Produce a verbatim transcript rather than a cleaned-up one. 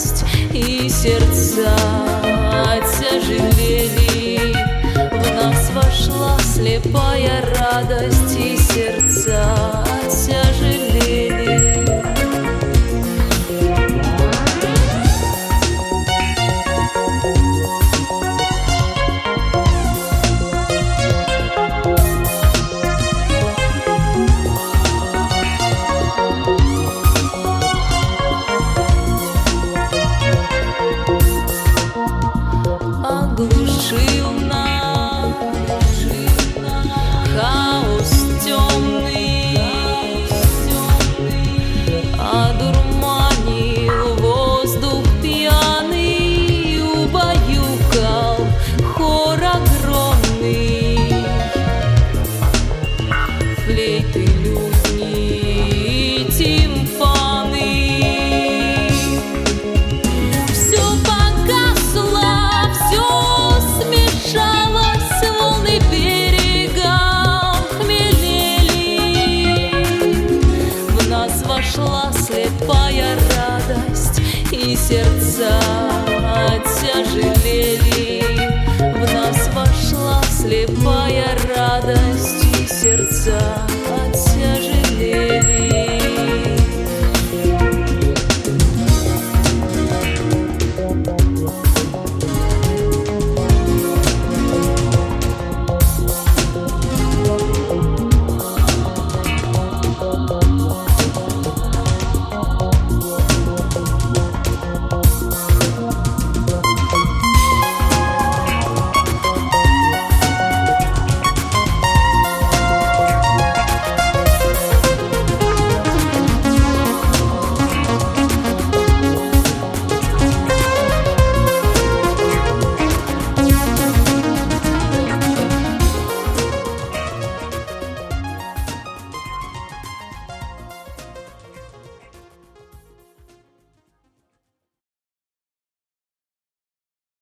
радость, и сердца отяжелели. В нас вошла слепая радость, и сердца отяжелели. Оглушил нас хаос темный, одурманил воздух пьяный, убаюкал хор огромный. Флейты, лютни и тимпаны. Все погасло, все смешалось, волны берегом хмелели. В нас вошла слепая радость, и сердца